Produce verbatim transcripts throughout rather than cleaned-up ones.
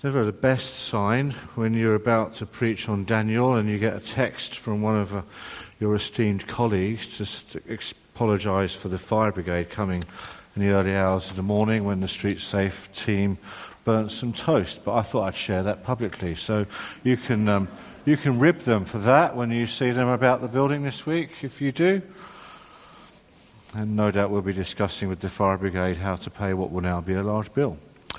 It's never the best sign when you're about to preach on Daniel and you get a text from one of uh, your esteemed colleagues to, to apologise for the fire brigade coming in the early hours of the morning when the Street Safe team burnt some toast. But I thought I'd share that publicly. So you can um, you can rib them for that when you see them about the building this week, if you do. And no doubt we'll be discussing with the fire brigade how to pay what will now be a large bill.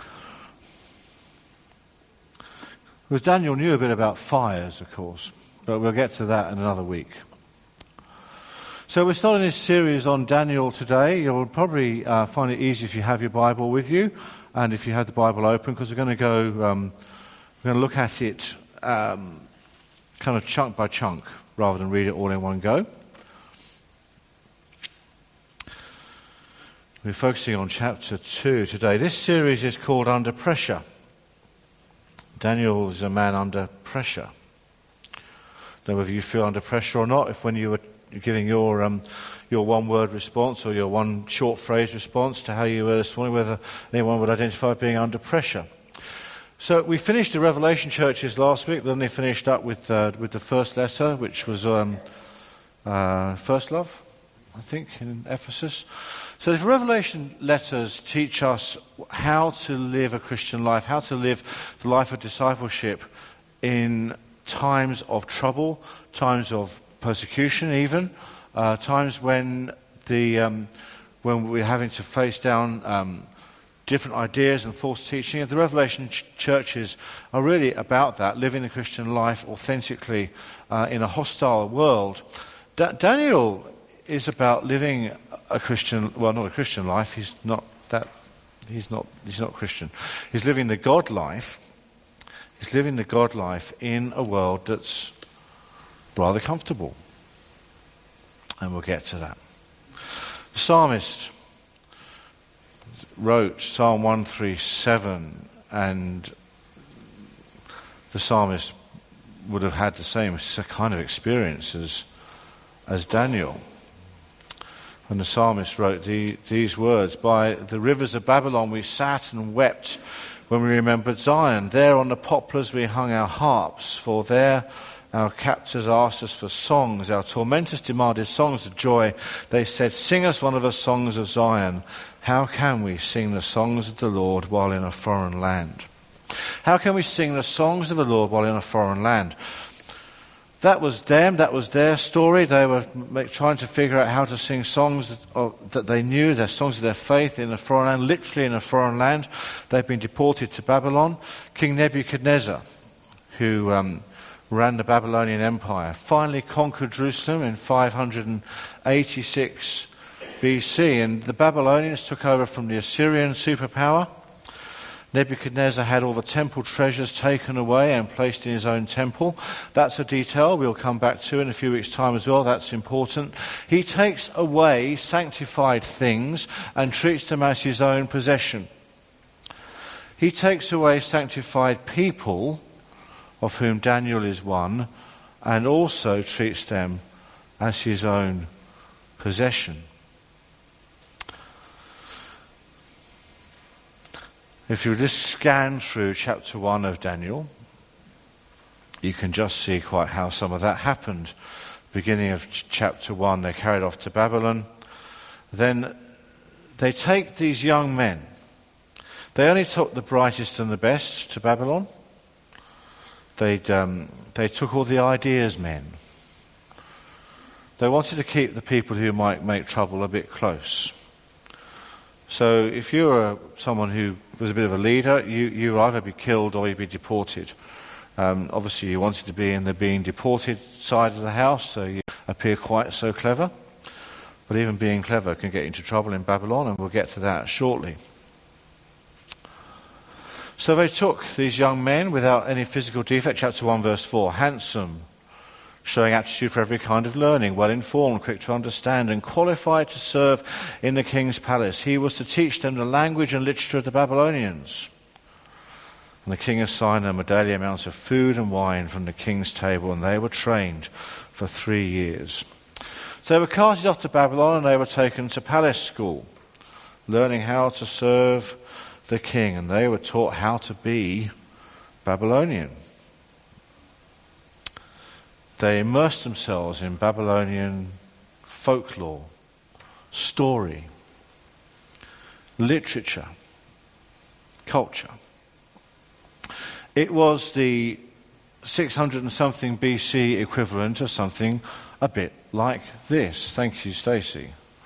Because Daniel knew a bit about fires, of course, but we'll get to that in another week. So we're starting this series on Daniel today. You'll probably uh, find it easy if you have your Bible with you, and if you have the Bible open, because we're going to go, um, we're going to look at it um, kind of chunk by chunk, rather than read it all in one go. We're focusing on chapter two today. This series is called Under Pressure. Daniel is a man under pressure. Don't know whether you feel under pressure or not. If when you were giving your um, your one-word response or your one short phrase response to how you were this morning, whether anyone would identify being under pressure. So we finished the Revelation churches last week. Then they finished up with uh, with the first letter, which was um, uh, First Love, I think, in Ephesus. So the Revelation letters teach us how to live a Christian life, how to live the life of discipleship in times of trouble, times of persecution even, uh, times when the um, when we're having to face down um, different ideas and false teaching. The Revelation ch- churches are really about that, living the Christian life authentically uh, in a hostile world. Da- Daniel is about living a Christian, well, not a Christian life. He's not that. He's not. He's not Christian. He's living the God life. He's living the God life in a world that's rather comfortable, and we'll get to that. The psalmist wrote Psalm one thirty-seven, and the psalmist would have had the same kind of experience as, as Daniel. And the psalmist wrote the, these words, "By the rivers of Babylon we sat and wept when we remembered Zion. There on the poplars we hung our harps, for there our captors asked us for songs. Our tormentors demanded songs of joy. They said, 'Sing us one of the songs of Zion.' How can we sing the songs of the Lord while in a foreign land?" How can we sing the songs of the Lord while in a foreign land? That was them, that was their story. They were trying to figure out how to sing songs that, of, that they knew, their songs of their faith in a foreign land, literally in a foreign land. They've been deported to Babylon. King Nebuchadnezzar, who um, ran the Babylonian Empire, finally conquered Jerusalem in five eighty-six B C, and the Babylonians took over from the Assyrian superpower. Nebuchadnezzar had all the temple treasures taken away and placed in his own temple. That's a detail we'll come back to in a few weeks' time as well. That's important. He takes away sanctified things and treats them as his own possession. He takes away sanctified people, of whom Daniel is one, and also treats them as his own possession. If you just scan through chapter one of Daniel, you can just see quite how some of that happened. Beginning of ch- chapter one, they're carried off to Babylon. Then they take these young men. They only took the brightest and the best to Babylon. They'd, um, they took all the ideas men. They wanted to keep the people who might make trouble a bit close. So if you were someone who was a bit of a leader, you you would either be killed or you'd be deported. Um, obviously, you wanted to be in the being deported side of the house, so you appear quite so clever. But even being clever can get you into trouble in Babylon, and we'll get to that shortly. So they took these young men without any physical defect, chapter one, verse four, handsome, showing aptitude for every kind of learning, well-informed, quick to understand, and qualified to serve in the king's palace. He was to teach them the language and literature of the Babylonians. And the king assigned them a daily amount of food and wine from the king's table, and they were trained for three years. So they were carted off to Babylon, and they were taken to palace school, learning how to serve the king, and they were taught how to be Babylonian. They immersed themselves in Babylonian folklore, story, literature, culture. It was the six hundred and something B C equivalent of something a bit like this. Thank you, Stacey.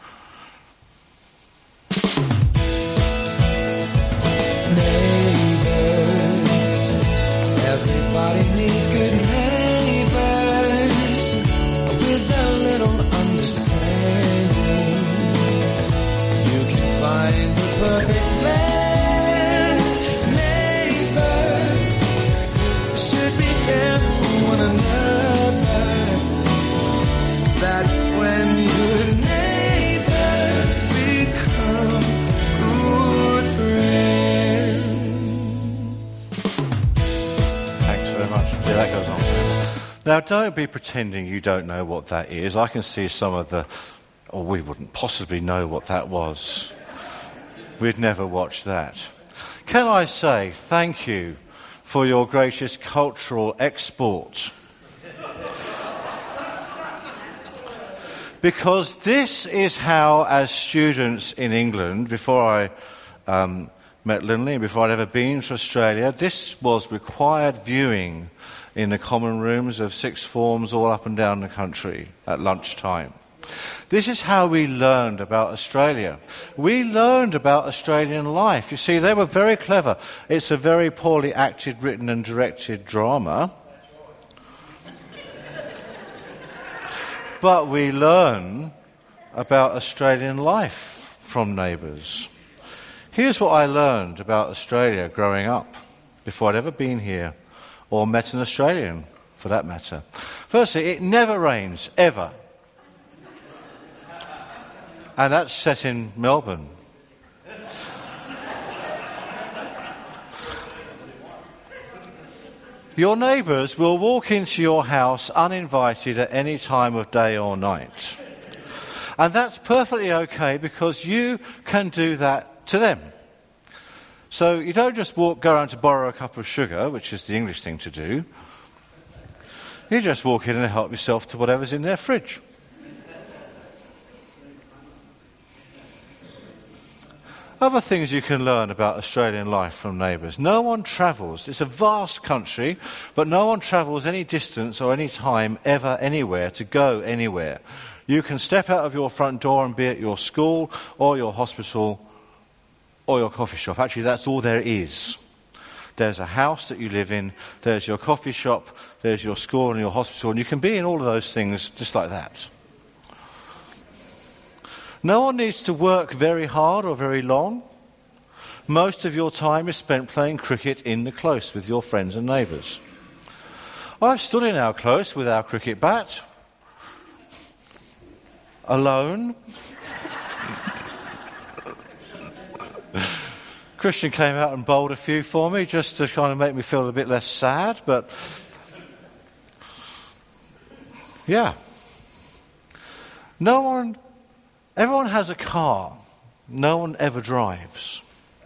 Everybody needs good neighbors with a little understanding. You can find the perfect blend. Neighbors should be there for one another. That's when good neighbors become good friends. Thanks very much. Yeah, that goes on. Now, don't be pretending you don't know what that is. I can see some of the... Or we wouldn't possibly know what that was. We'd never watched that. Can I say thank you for your gracious cultural export? Because this is how, as students in England, before I um, met Lindley and before I'd ever been to Australia, this was required viewing in the common rooms of sixth forms all up and down the country at lunchtime. This is how we learned about Australia. We learned about Australian life. You see, they were very clever. It's a very poorly acted, written and directed drama. But we learn about Australian life from Neighbours. Here's what I learned about Australia growing up, before I'd ever been here, or met an Australian, for that matter. Firstly, it never rains, ever. And that's set in Melbourne. Your neighbours will walk into your house uninvited at any time of day or night. And that's perfectly okay because you can do that to them. So you don't just walk, go around to borrow a cup of sugar, which is the English thing to do. You just walk in and help yourself to whatever's in their fridge. Other things you can learn about Australian life from Neighbours. No one travels. It's a vast country, but no one travels any distance or any time ever anywhere to go anywhere. You can step out of your front door and be at your school or your hospital or your coffee shop. Actually, that's all there is. There's a house that you live in, there's your coffee shop, there's your school and your hospital, and you can be in all of those things just like that. No one needs to work very hard or very long. Most of your time is spent playing cricket in the close with your friends and neighbours. I've stood in our close with our cricket bat, alone. Christian came out and bowled a few for me just to kind of make me feel a bit less sad, but yeah. No one... Everyone has a car. No one ever drives.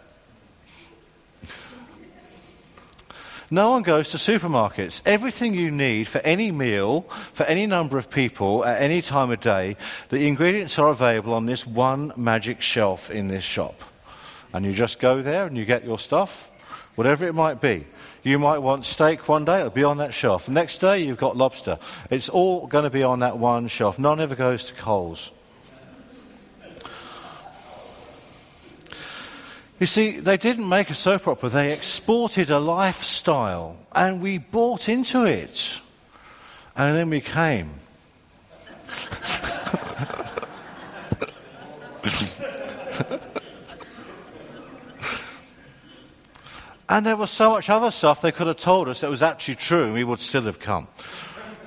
No one goes to supermarkets. Everything you need for any meal, for any number of people, at any time of day, the ingredients are available on this one magic shelf in this shop. And you just go there and you get your stuff, whatever it might be. You might want steak one day, it'll be on that shelf. The next day, you've got lobster. It's all going to be on that one shelf. No one ever goes to Coles. You see, they didn't make a soap opera, they exported a lifestyle, and we bought into it. And then we came. And there was so much other stuff they could have told us that was actually true, and we would still have come.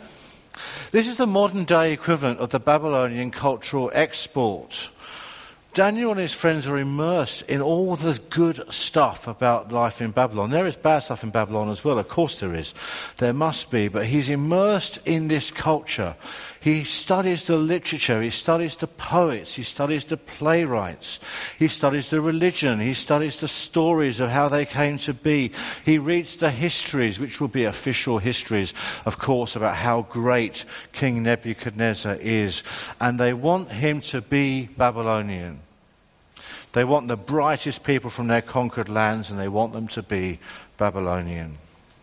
This is the modern day equivalent of the Babylonian cultural export. Daniel and his friends are immersed in all the good stuff about life in Babylon. There is bad stuff in Babylon as well, of course there is. There must be, but he's immersed in this culture. He studies the literature, he studies the poets, he studies the playwrights, he studies the religion, he studies the stories of how they came to be. He reads the histories, which will be official histories, of course, about how great King Nebuchadnezzar is. And they want him to be Babylonian. They want the brightest people from their conquered lands, and they want them to be Babylonian.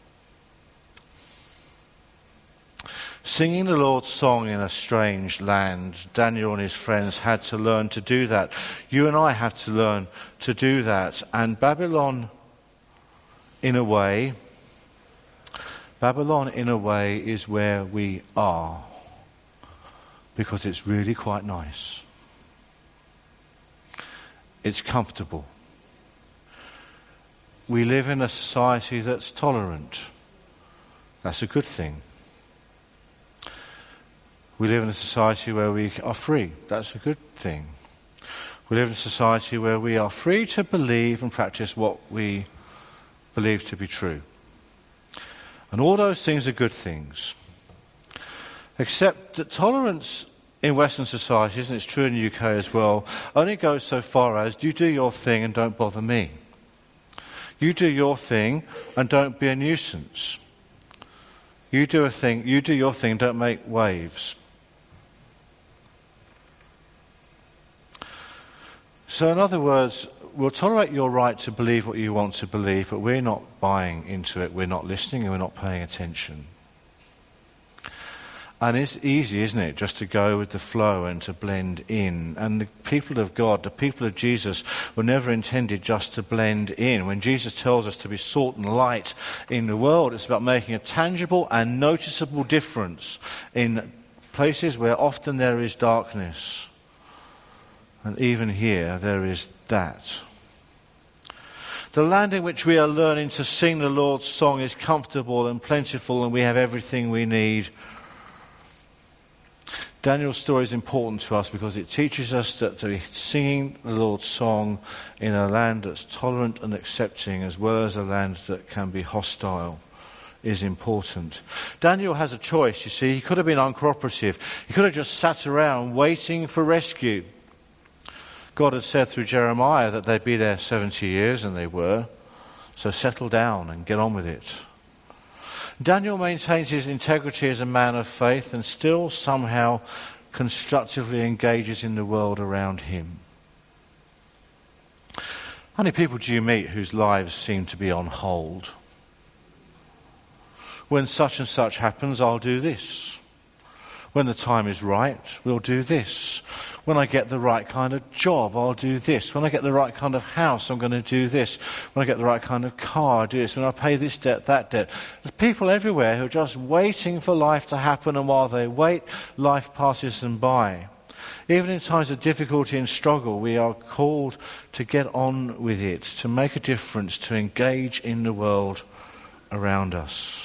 Singing the Lord's song in a strange land, Daniel and his friends had to learn to do that. You and I have to learn to do that. And Babylon, in a way, Babylon, in a way, is where we are, because it's really quite nice. It's comfortable. We live in a society that's tolerant. That's a good thing. We live in a society where we are free. That's a good thing. We live in a society where we are free to believe and practice what we believe to be true. And all those things are good things. Except that tolerance in Western societies, and it's true in the U K as well, only goes so far as you do your thing and don't bother me. You do your thing and don't be a nuisance. You do a thing, you do your thing, don't make waves. So in other words, we'll tolerate your right to believe what you want to believe, but we're not buying into it, we're not listening, and we're not paying attention. And it's easy, isn't it, just to go with the flow and to blend in. And the people of God, the people of Jesus, were never intended just to blend in. When Jesus tells us to be salt and light in the world, it's about making a tangible and noticeable difference in places where often there is darkness. And even here, there is that. The land in which we are learning to sing the Lord's song is comfortable and plentiful, and we have everything we need. Daniel's story is important to us because it teaches us that to be singing the Lord's song in a land that's tolerant and accepting, as well as a land that can be hostile, is important. Daniel has a choice, you see. He could have been uncooperative. He could have just sat around waiting for rescue. God had said through Jeremiah that they'd be there seventy years, and they were. So settle down and get on with it. Daniel maintains his integrity as a man of faith and still somehow constructively engages in the world around him. How many people do you meet whose lives seem to be on hold? When such and such happens, I'll do this. When the time is right, we'll do this. When I get the right kind of job, I'll do this. When I get the right kind of house, I'm going to do this. When I get the right kind of car, I'll do this. When I pay this debt, that debt. There's people everywhere who are just waiting for life to happen, and while they wait, life passes them by. Even in times of difficulty and struggle, we are called to get on with it, to make a difference, to engage in the world around us.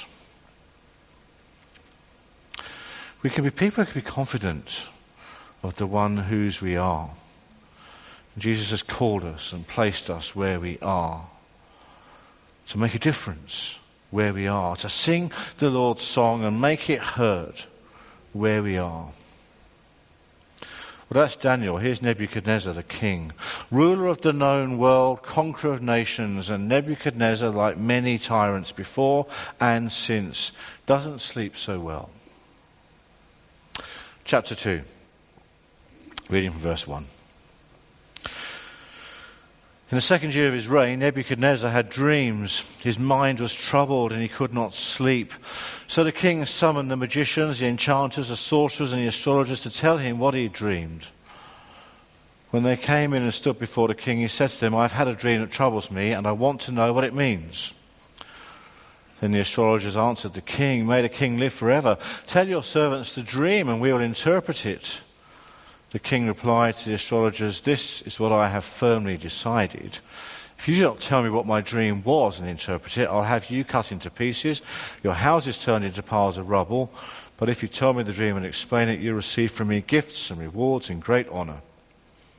We can be people who can be confident of the one whose we are. Jesus has called us and placed us where we are to make a difference where we are, to sing the Lord's song and make it heard where we are. Well, that's Daniel. Here's Nebuchadnezzar, the king, ruler of the known world, conqueror of nations. And Nebuchadnezzar, like many tyrants before and since, doesn't sleep so well. Chapter two, reading from verse one. In the second year of his reign, Nebuchadnezzar had dreams. His mind was troubled and he could not sleep. So the king summoned the magicians, the enchanters, the sorcerers and the astrologers to tell him what he dreamed. When they came in and stood before the king, he said to them, I've had a dream that troubles me and I want to know what it means. Then the astrologers answered the king, May the king live forever. Tell your servants the dream and we will interpret it. The king replied to the astrologers, This is what I have firmly decided. If you do not tell me what my dream was and interpret it, I'll have you cut into pieces, your houses turned into piles of rubble. But if you tell me the dream and explain it, you'll receive from me gifts and rewards and great honor.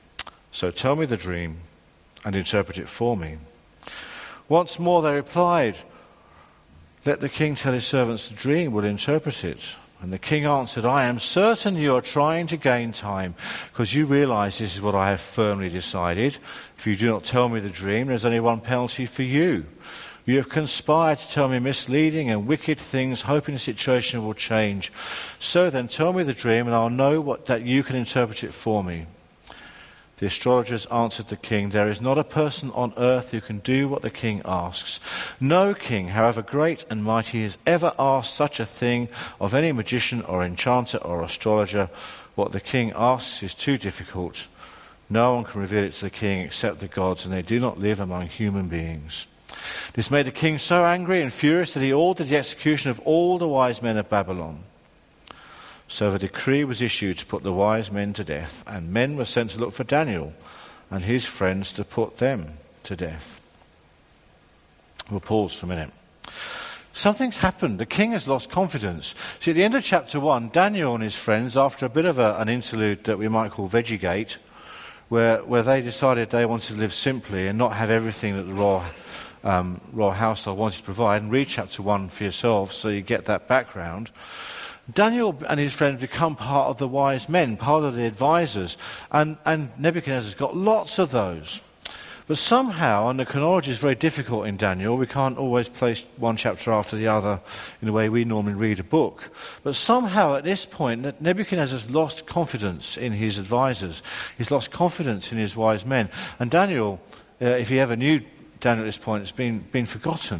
So tell me the dream and interpret it for me." Once more they replied, "Let the king tell his servants the dream, we'll interpret it." And the king answered, "I am certain you are trying to gain time, because you realize this is what I have firmly decided. If you do not tell me the dream, there's only one penalty for you. You have conspired to tell me misleading and wicked things, hoping the situation will change. So then tell me the dream, and I'll know what, that you can interpret it for me." The astrologers answered the king, "There is not a person on earth who can do what the king asks. No king, however great and mighty, has ever asked such a thing of any magician or enchanter or astrologer. What the king asks is too difficult. No one can reveal it to the king except the gods, and they do not live among human beings." This made the king so angry and furious that he ordered the execution of all the wise men of Babylon. So the decree was issued to put the wise men to death, and men were sent to look for Daniel and his friends to put them to death. We'll pause for a minute. Something's happened. The king has lost confidence. See, at the end of chapter one, Daniel and his friends, after a bit of a, an interlude that we might call Veggiegate, where, where they decided they wanted to live simply and not have everything that the royal, um, royal household wanted to provide, and read chapter one for yourselves so you get that background. Daniel and his friends become part of the wise men, part of the advisors, and, and Nebuchadnezzar's got lots of those. But somehow, and the chronology is very difficult in Daniel, we can't always place one chapter after the other in the way we normally read a book. But somehow at this point, Nebuchadnezzar's lost confidence in his advisors. He's lost confidence in his wise men. And Daniel, uh, if he ever knew Daniel at this point, has been, been forgotten.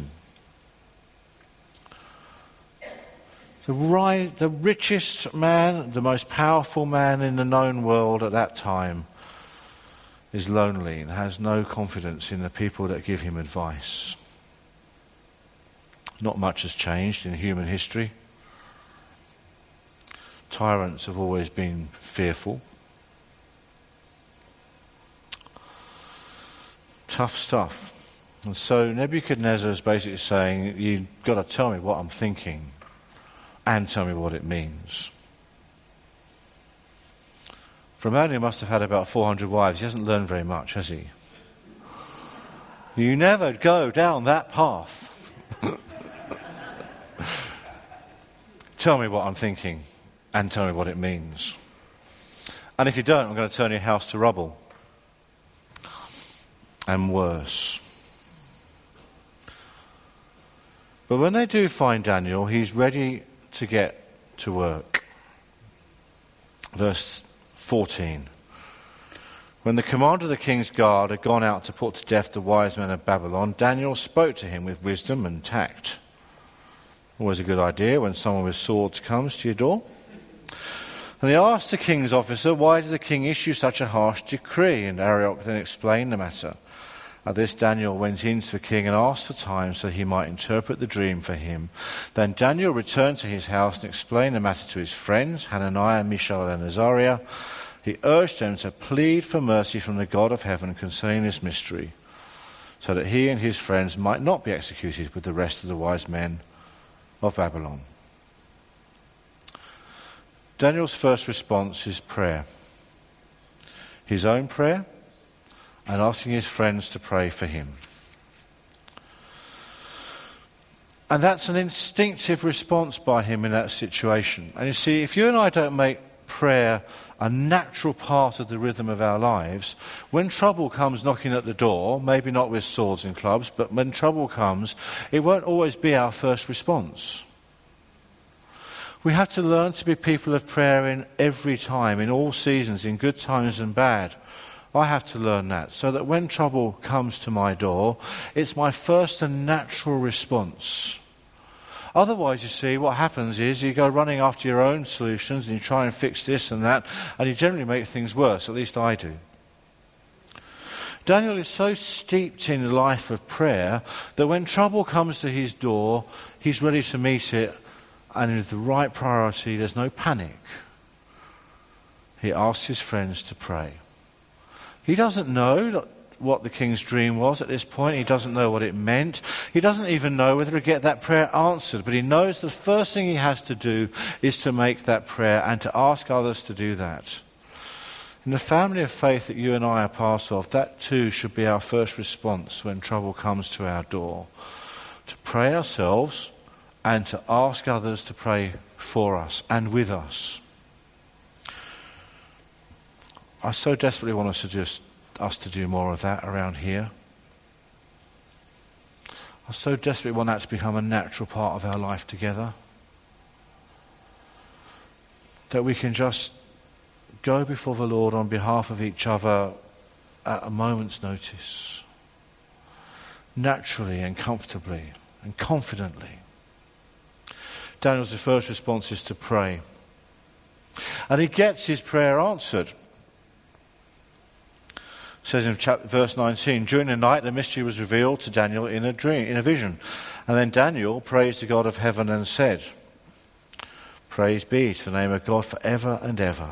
The, ri- the richest man, the most powerful man in the known world at that time is lonely and has no confidence in the people that give him advice. Not much has changed in human history. Tyrants have always been fearful. Tough stuff. And so Nebuchadnezzar is basically saying, "You've got to tell me what I'm thinking and tell me what it means." For a man who must have had about four hundred wives, he hasn't learned very much, has he? You never go down that path. Tell me what I'm thinking and tell me what it means. And if you don't, I'm going to turn your house to rubble. And worse. But when they do find Daniel, he's ready to get to work. Verse fourteen. When the commander of the king's guard had gone out to put to death the wise men of Babylon, Daniel spoke to him with wisdom and tact. Always a good idea when someone with swords comes to your door. And he asked the king's officer, "Why did the king issue such a harsh decree?" And Arioch then explained the matter. At this, Daniel went in to the king and asked for time so he might interpret the dream for him. Then Daniel returned to his house and explained the matter to his friends, Hananiah, Mishael, and Azariah. He urged them to plead for mercy from the God of heaven concerning this mystery, so that he and his friends might not be executed with the rest of the wise men of Babylon. Daniel's first response is prayer. His own prayer, and asking his friends to pray for him. And that's an instinctive response by him in that situation. And you see, if you and I don't make prayer a natural part of the rhythm of our lives, when trouble comes knocking at the door, maybe not with swords and clubs, but when trouble comes, it won't always be our first response. We have to learn to be people of prayer in every time, in all seasons, in good times and bad. I have to learn that, so that when trouble comes to my door, it's my first and natural response. Otherwise, you see, what happens is you go running after your own solutions and you try and fix this and that, and you generally make things worse, at least I do. Daniel is so steeped in the life of prayer that when trouble comes to his door, he's ready to meet it, and with the right priority, there's no panic. He asks his friends to pray. He doesn't know what the king's dream was at this point. He doesn't know what it meant. He doesn't even know whether to get that prayer answered. But he knows the first thing he has to do is to make that prayer and to ask others to do that. In the family of faith that you and I are part of, that too should be our first response when trouble comes to our door. To pray ourselves and to ask others to pray for us and with us. I so desperately want us to just us to do more of that around here. I so desperately want that to become a natural part of our life together. That we can just go before the Lord on behalf of each other at a moment's notice. Naturally and comfortably and confidently. Daniel's first response is to pray. And he gets his prayer answered. It says in chapter, verse nineteen, during the night the mystery was revealed to Daniel in a dream, in a vision. And then Daniel praised the God of heaven and said, praise be to the name of God forever and ever.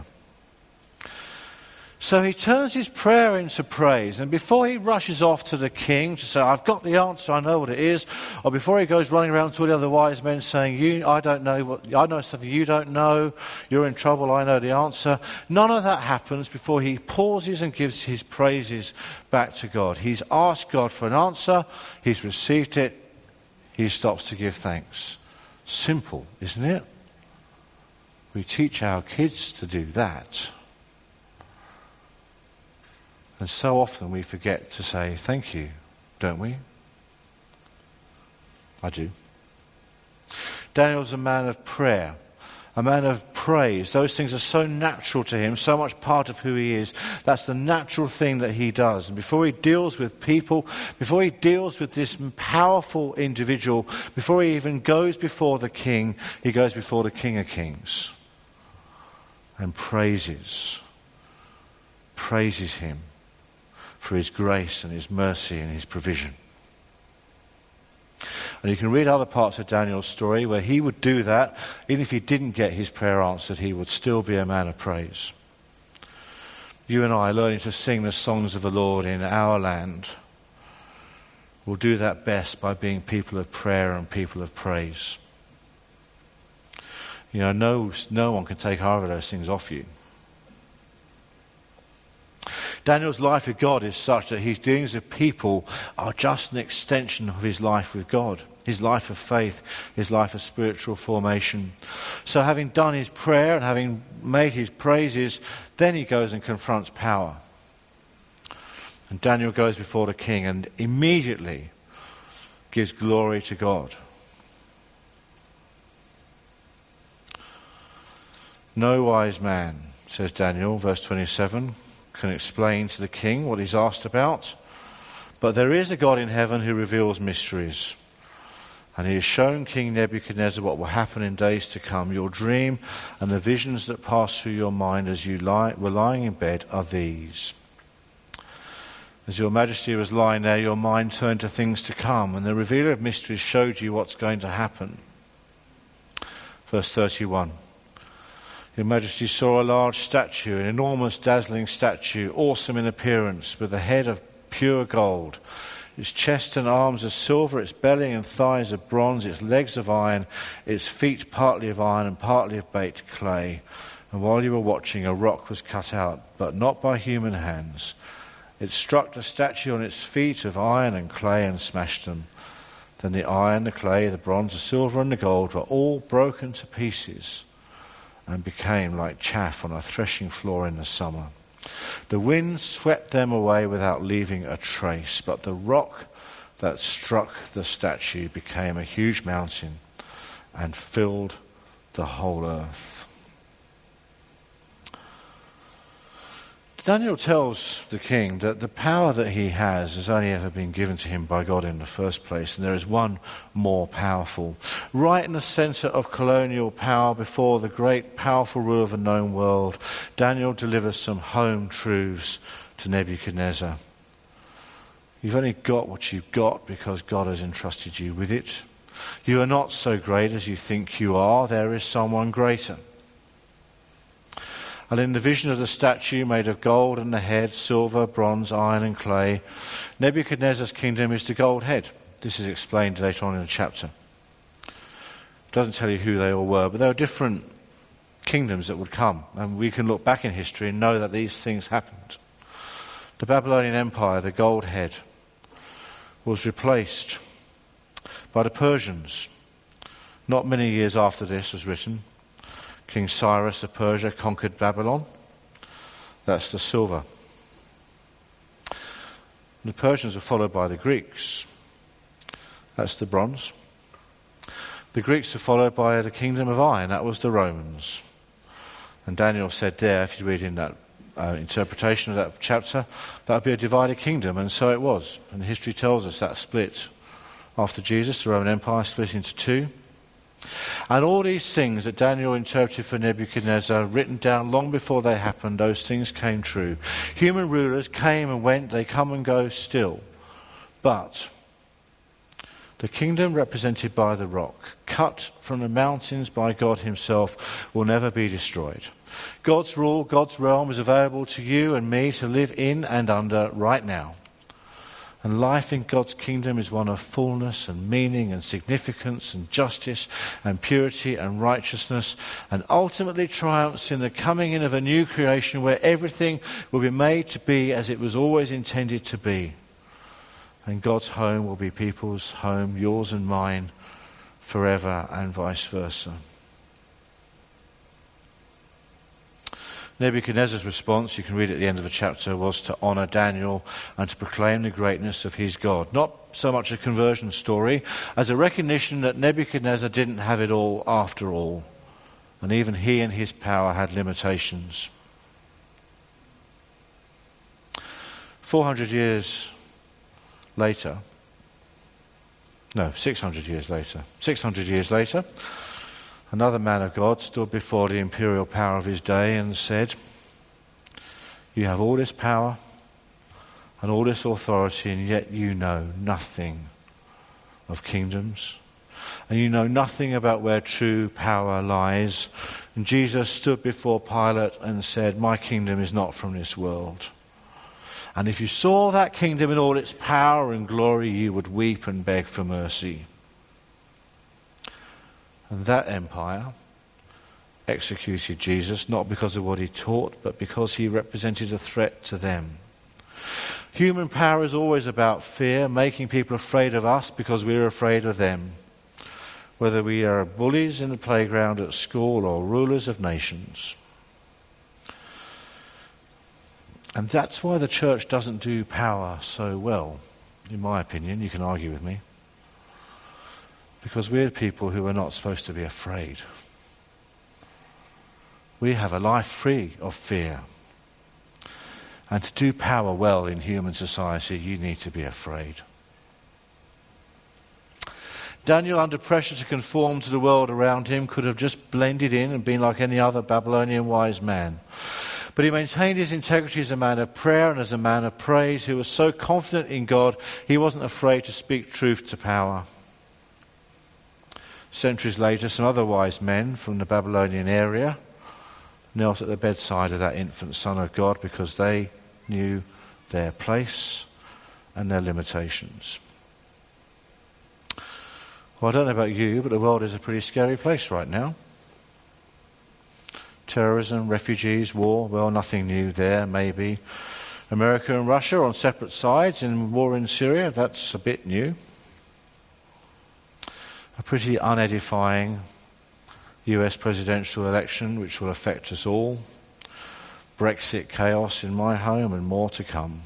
So he turns his prayer into praise, and before he rushes off to the king to say, I've got the answer, I know what it is, or before he goes running around to all the other wise men saying, you, I don't know, what, I know something you don't know, you're in trouble, I know the answer. None of that happens before he pauses and gives his praises back to God. He's asked God for an answer, he's received it, he stops to give thanks. Simple, isn't it? We teach our kids to do that. And so often we forget to say thank you, don't we? I do. Daniel's a man of prayer, a man of praise. Those things are so natural to him, so much part of who he is. That's the natural thing that he does. And before he deals with people, before he deals with this powerful individual, before he even goes before the king, he goes before the King of Kings and praises, praises him for his grace and his mercy and his provision. And you can read other parts of Daniel's story where he would do that. Even if he didn't get his prayer answered, he would still be a man of praise. You and I learning to sing the songs of the Lord in our land will do that best by being people of prayer and people of praise. You know, no, no one can take either of those things off you. Daniel's life with God is such that his dealings with people are just an extension of his life with God, his life of faith, his life of spiritual formation. So having done his prayer and having made his praises, then he goes and confronts power. And Daniel goes before the king and immediately gives glory to God. No wise man, says Daniel, verse twenty-seven, can explain to the king what he's asked about. But there is a God in heaven who reveals mysteries. And he has shown King Nebuchadnezzar what will happen in days to come. Your dream and the visions that pass through your mind as you lie, were lying in bed are these. As your majesty was lying there, your mind turned to things to come, and the revealer of mysteries showed you what's going to happen. Verse thirty-one. Your Majesty saw a large statue, an enormous, dazzling statue, awesome in appearance, with a head of pure gold. Its chest and arms of silver, its belly and thighs of bronze, its legs of iron, its feet partly of iron and partly of baked clay. And while you were watching, a rock was cut out, but not by human hands. It struck the statue on its feet of iron and clay and smashed them. Then the iron, the clay, the bronze, the silver and the gold were all broken to pieces and became like chaff on a threshing floor in the summer. The wind swept them away without leaving a trace, but the rock that struck the statue became a huge mountain and filled the whole earth. Daniel tells the king that the power that he has has only ever been given to him by God in the first place, and there is one more powerful. Right in the center of colonial power, before the great powerful rule of a known world, Daniel delivers some home truths to Nebuchadnezzar. You've only got what you've got because God has entrusted you with it. You are not so great as you think you are. There is someone greater. And in the vision of the statue made of gold and the head, silver, bronze, iron and clay, Nebuchadnezzar's kingdom is the gold head. This is explained later on in the chapter. It doesn't tell you who they all were, but they were different kingdoms that would come. And we can look back in history and know that these things happened. The Babylonian Empire, the gold head, was replaced by the Persians. Not many years after this was written, King Cyrus of Persia conquered Babylon. That's the silver. The Persians were followed by the Greeks. That's the bronze. The Greeks were followed by the kingdom of iron. That was the Romans. And Daniel said there, if you read in that uh, interpretation of that chapter, that would be a divided kingdom, and so it was. And history tells us that split after Jesus, the Roman Empire split into two. And all these things that Daniel interpreted for Nebuchadnezzar, written down long before they happened, those things came true. Human rulers came and went, they come and go still. But the kingdom represented by the rock, cut from the mountains by God himself, will never be destroyed. God's rule, God's realm is available to you and me to live in and under right now. And life in God's kingdom is one of fullness and meaning and significance and justice and purity and righteousness, and ultimately triumphs in the coming in of a new creation where everything will be made to be as it was always intended to be. And God's home will be people's home, yours and mine, forever, and vice versa. Nebuchadnezzar's response, you can read at the end of the chapter, was to honour Daniel and to proclaim the greatness of his God. Not so much a conversion story as a recognition that Nebuchadnezzar didn't have it all after all. And even he and his power had limitations. Four hundred years later, no, six hundred years later, six hundred years later, another man of God stood before the imperial power of his day and said, "You have all this power and all this authority, and yet you know nothing of kingdoms, and you know nothing about where true power lies." And Jesus stood before Pilate and said, "My kingdom is not from this world. And if you saw that kingdom in all its power and glory, you would weep and beg for mercy." And that empire executed Jesus, not because of what he taught, but because he represented a threat to them. Human power is always about fear, making people afraid of us because we're afraid of them. Whether we are bullies in the playground at school or rulers of nations. And that's why the church doesn't do power so well, in my opinion. You can argue with me. Because we're people who are not supposed to be afraid. We have a life free of fear. And to do power well in human society, you need to be afraid. Daniel, under pressure to conform to the world around him, could have just blended in and been like any other Babylonian wise man. But he maintained his integrity as a man of prayer and as a man of praise who was so confident in God, he wasn't afraid to speak truth to power. Centuries later, some other wise men from the Babylonian area knelt at the bedside of that infant Son of God because they knew their place and their limitations. Well, I don't know about you, but the world is a pretty scary place right now. Terrorism, refugees, war, well, nothing new there, maybe. America and Russia on separate sides in war in Syria, that's a bit new. A pretty unedifying U S presidential election which will affect us all. Brexit chaos in my home and more to come.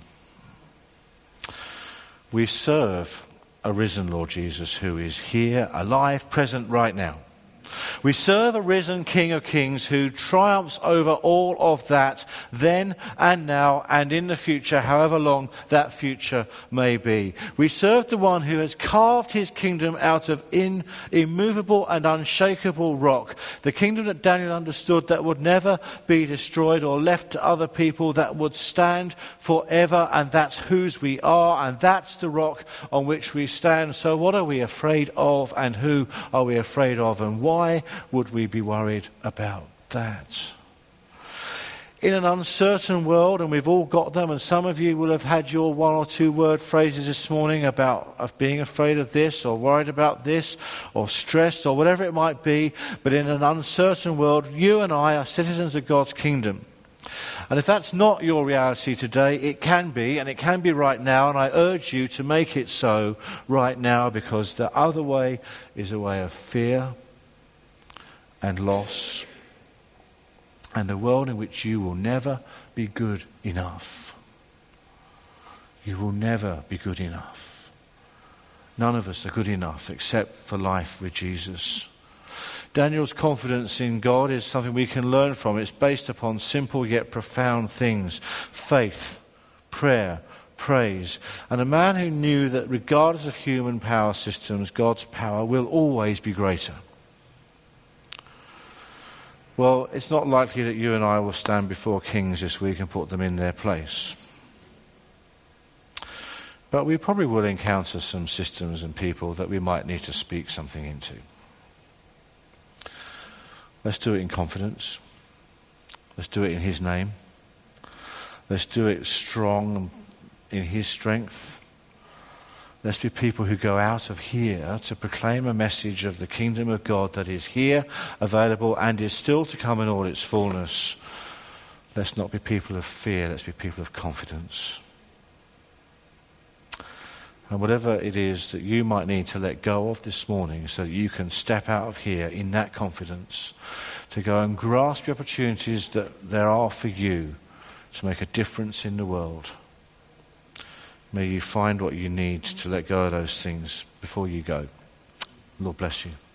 We serve a risen Lord Jesus who is here, alive, present right now. We serve a risen King of Kings who triumphs over all of that then and now and in the future, however long that future may be. We serve the one who has carved his kingdom out of in, immovable and unshakable rock. The kingdom that Daniel understood that would never be destroyed or left to other people, that would stand forever, and that's whose we are, and that's the rock on which we stand. So what are we afraid of, and who are we afraid of, and why? Why would we be worried about that? In an uncertain world, and we've all got them, and some of you will have had your one or two word phrases this morning about of being afraid of this, or worried about this, or stressed, or whatever it might be. But in an uncertain world, you and I are citizens of God's kingdom. And if that's not your reality today, it can be, and it can be right now, and I urge you to make it so right now, because the other way is a way of fear and loss, and a world in which you will never be good enough. You will never be good enough. None of us are good enough except for life with Jesus. Daniel's confidence in God is something we can learn from. It's based upon simple yet profound things: faith, prayer, praise. And a man who knew that regardless of human power systems, God's power will always be greater. Well, it's not likely that you and I will stand before kings this week and put them in their place. But we probably will encounter some systems and people that we might need to speak something into. Let's do it in confidence. Let's do it in His name. Let's do it strong in His strength. Let's be people who go out of here to proclaim a message of the kingdom of God that is here, available, and is still to come in all its fullness. Let's not be people of fear. Let's be people of confidence. And whatever it is that you might need to let go of this morning so that you can step out of here in that confidence, to go and grasp the opportunities that there are for you to make a difference in the world. May you find what you need to let go of those things before you go. Lord bless you.